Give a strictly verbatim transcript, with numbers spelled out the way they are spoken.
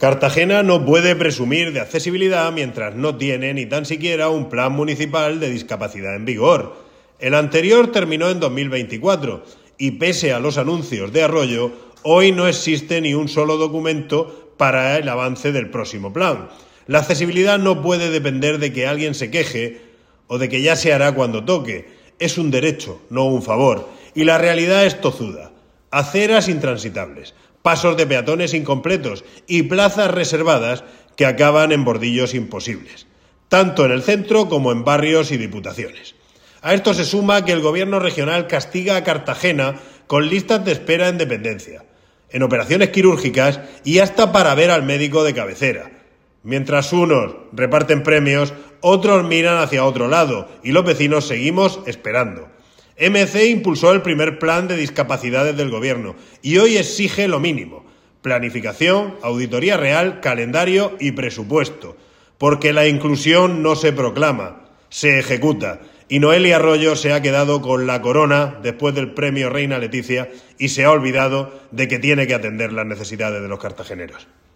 Cartagena no puede presumir de accesibilidad mientras no tiene ni tan siquiera un plan municipal de discapacidad en vigor. El anterior terminó en dos mil veinticuatro y, pese a los anuncios de Arroyo, hoy no existe ni un solo documento para el avance del próximo plan. La accesibilidad no puede depender de que alguien se queje o de que ya se hará cuando toque. Es un derecho, no un favor. Y la realidad es tozuda. Aceras intransitables, pasos de peatones incompletos y plazas reservadas que acaban en bordillos imposibles, tanto en el centro como en barrios y diputaciones. A esto se suma que el gobierno regional castiga a Cartagena con listas de espera en dependencia, en operaciones quirúrgicas y hasta para ver al médico de cabecera. Mientras unos reparten premios, otros miran hacia otro lado y los vecinos seguimos esperando. M C impulsó el primer plan de discapacidades del gobierno y hoy exige lo mínimo: planificación, auditoría real, calendario y presupuesto, porque la inclusión no se proclama, se ejecuta, y Noelia Arroyo se ha quedado con la corona después del premio Reina Leticia y se ha olvidado de que tiene que atender las necesidades de los cartageneros.